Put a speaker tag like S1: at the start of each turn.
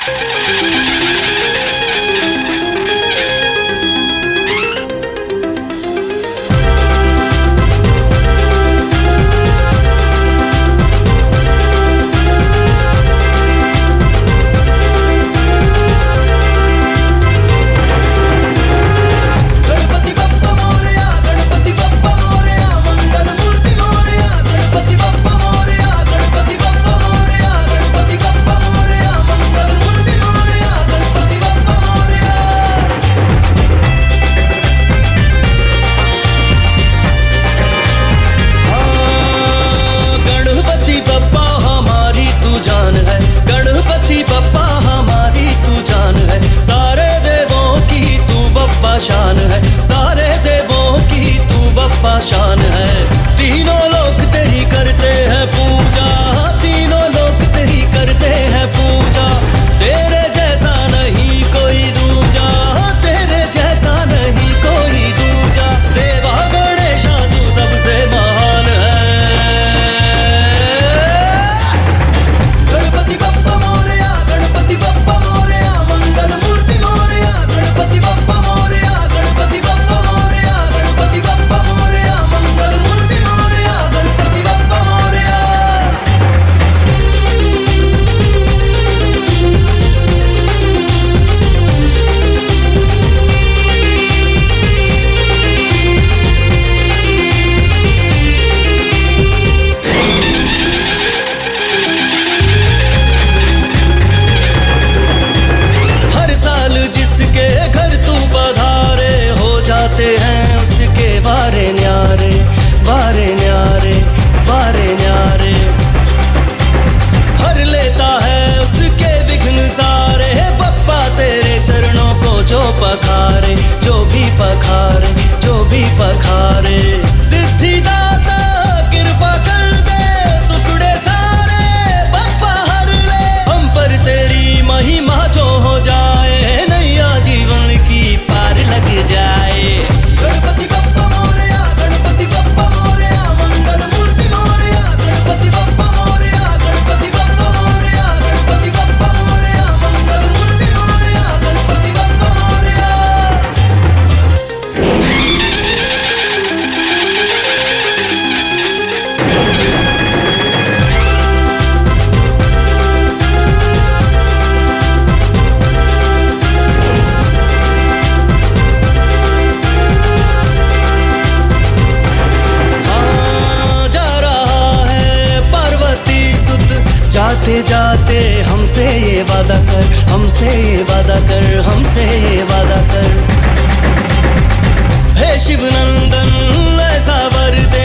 S1: शान है, सारे देवों की तू बप्पा शान है। तीनों लोग तेरी करते हैं पूजा, तीनों लोग तेरी करते हैं पूजा। तेरे जैसा नहीं कोई दूजा, तेरे जैसा नहीं कोई दूजा। देवा गणेशा तू सबसे महान है। गणपति बप्पा मोरया, गणपति बप्पा मोरया, मंगल मूर्ति मोरया, गणपति बप्पा मोरया, गणपति बप्पा मोरया, गणपति बप्पा मोरया, मंगल मूर्ति मोरया, गणपति बप्पा मोरया। हर साल जिसके घर तू पधारे, हो जाते हैं उसके वारे न्यारे, वारे न्यारे, वारे न्यारे। हर लेता है उसके विघ्न सारे, बप्पा तेरे चरणों को जो पखारे, जो भी पखारे, जो भी पखारे। सिद्धिदाता कृपा कर दे, टुकड़े सारे बप्पा हर ले। हम पर तेरी महिमा जो हो जाए, नैया जीवन की पार लग जाए। गणपति बप्पा मोरया, गणपति बप्पा मोरया, मंगल मूर्ति मोरया, गणपति बप्पा मोरया, गणपति बप्पा मोरया, गणपति बप्पा मोरया, मंगल मूर्ति मोरया, गणपति बप्पा मोरया। जा रहा है पार्वती सुत, जाते जाते हमसे ये वादा कर, हमसे ये वादा कर, हमसे ये वादा कर। हे शिव नंदन ऐसा वर दे,